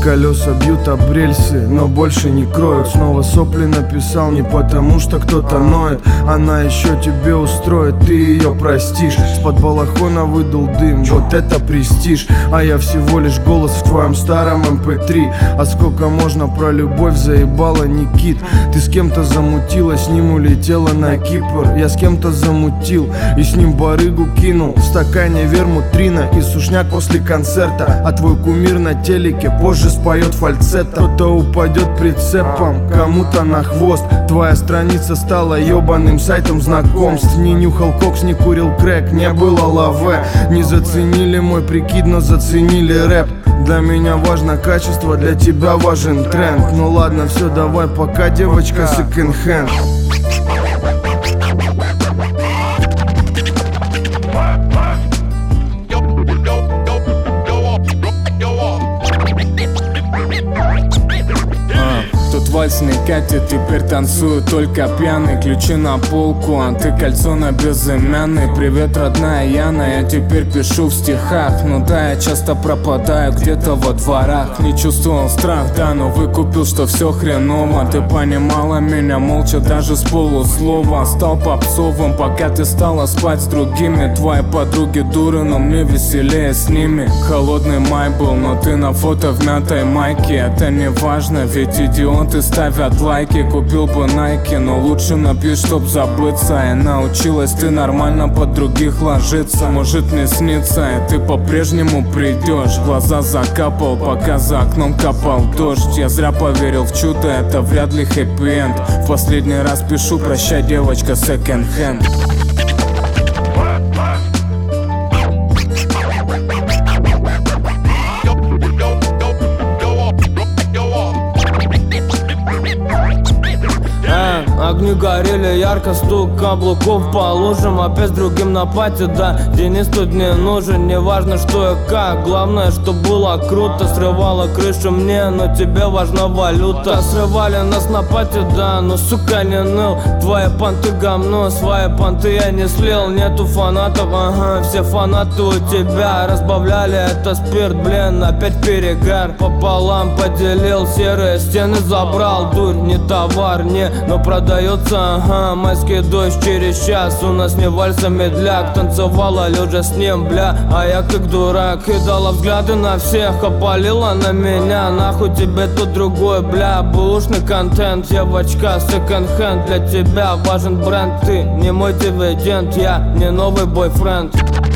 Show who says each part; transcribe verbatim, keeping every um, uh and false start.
Speaker 1: Колеса бьют об рельсы, но больше не кроют. Снова сопли написал не потому, что кто-то ноет. Она еще тебе устроит, ты ее простишь. С-под балахона выдул дым, вот это престиж. А я всего лишь голос в твоем старом эм пэ три. А сколько можно про любовь, заебала Никит. Ты с кем-то замутила, с ним улетела на Кипр. Я с кем-то замутил и с ним барыгу кинул. В стакане вермутрина и сушняк после концерта. А твой кумир на телеке позже споет фальцетом. Кто-то упадет прицепом, кому-то на хвост. Твоя страница стала ебаным сайтом знакомств. Не нюхал кокс, не курил крэк, не было лаве. Не заценили мой прикид, но заценили рэп. Для меня важно качество, для тебя важен тренд. Ну ладно, все, давай пока, девочка, секонд-хенд.
Speaker 2: Тут вальс не катит, теперь танцую только пьяный. Ключи на полку, а ты кольцо на безымянный. Привет, родная Яна, я теперь пишу в стихах. Ну да, я часто пропадаю где-то во дворах. Не чувствовал страх, да, но выкупил, что все хреново. Ты понимала меня молча, даже с полуслова. Стал попсовым, пока ты стала спать с другими. Твои подруги дуры, но мне веселее с ними. Холодный май был, но ты на фото в мятой майке. Это не важно, ведь идиот ты ставят лайки. Купил бы найки, но лучше напьюсь, чтоб забыться. И научилась ты нормально под других ложиться. Может не снится, и ты по-прежнему придешь. Глаза закапал, пока за окном капал дождь. Я зря поверил в чудо, это вряд ли хэппи-энд. В последний раз пишу, прощай, девочка, секонд-хенд.
Speaker 3: Огни горели ярко, стук каблуков по лужам. Опять с другим на пати, да, Денис тут не нужен. Не важно что и как, главное, что было круто. Срывала крышу мне, но тебе важна валюта. Срывали нас на пати, да, но сука не ныл. Твои понты говно, свои понты я не слил. Нету фанатов, ага, все фанаты у тебя. Разбавляли это спирт, блин, опять перегар. Пополам поделил, серые стены забрал. Дурь, не товар, не, но продаю. Ага, майский дождь через час. У нас не вальс, а медляк. Танцевала лежа с ним, бля, а я как дурак. Кидала взгляды на всех, опалила на меня. Нахуй тебе тут другой, бля, бэушный контент. Девочка, секонд-хенд, для тебя важен бренд. Ты не мой дивиденд, я не новый бойфренд.